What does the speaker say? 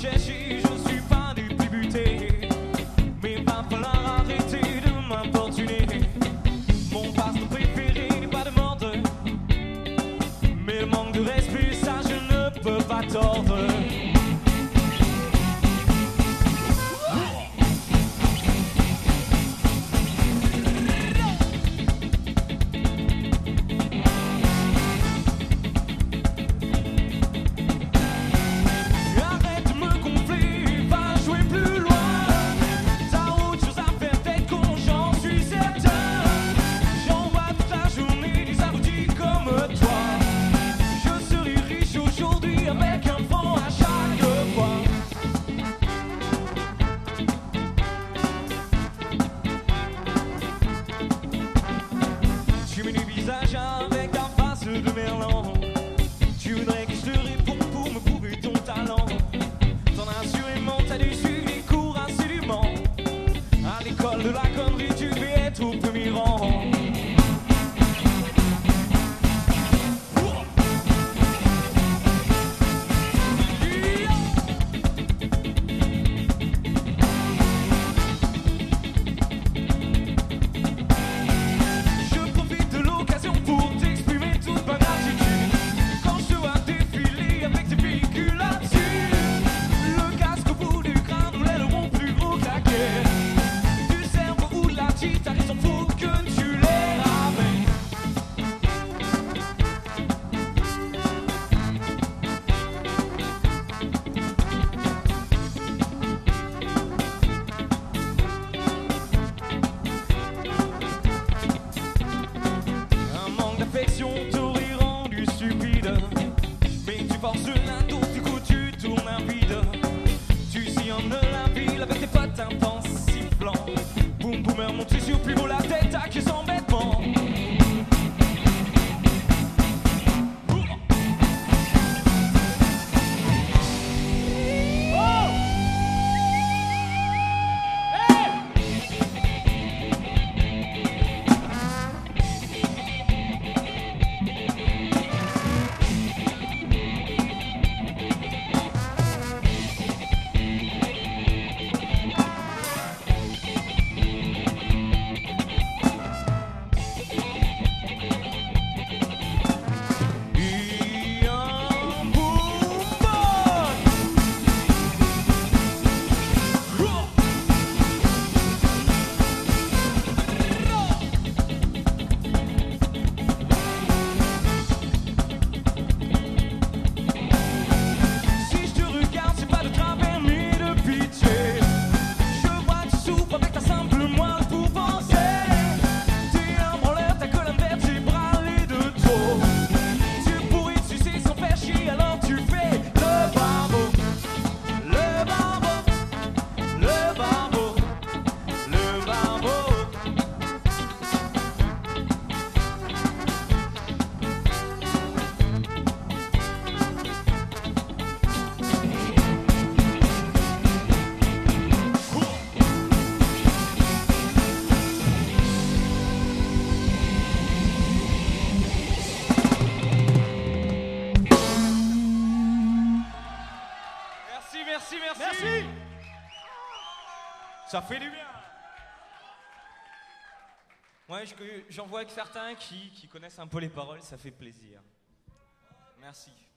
chercher, je suis pas débuté. Mais va falloir arrêter de m'importuner. Mon passe préféré n'est pas de mordre, mais le manque de respect, ça je ne peux pas tordre. Avec ta face de merlan, tu voudrais que je te réponde pour me prouver ton talent. T'en as assurément, t'as dû suivre les cours assidûment. À l'école de la connerie, tu devais être au premier rang. T'aurais rendu stupide, mais tu forces la tour, du coup tu tournes un vide. Tu sillonnes la ville avec tes potes intensiflants. Boum boomer, monte sur plus beau la tête, accuse embêtement. Merci. Ça fait du bien. Moi, j'en vois que certains qui connaissent un peu les paroles, ça fait plaisir. Merci.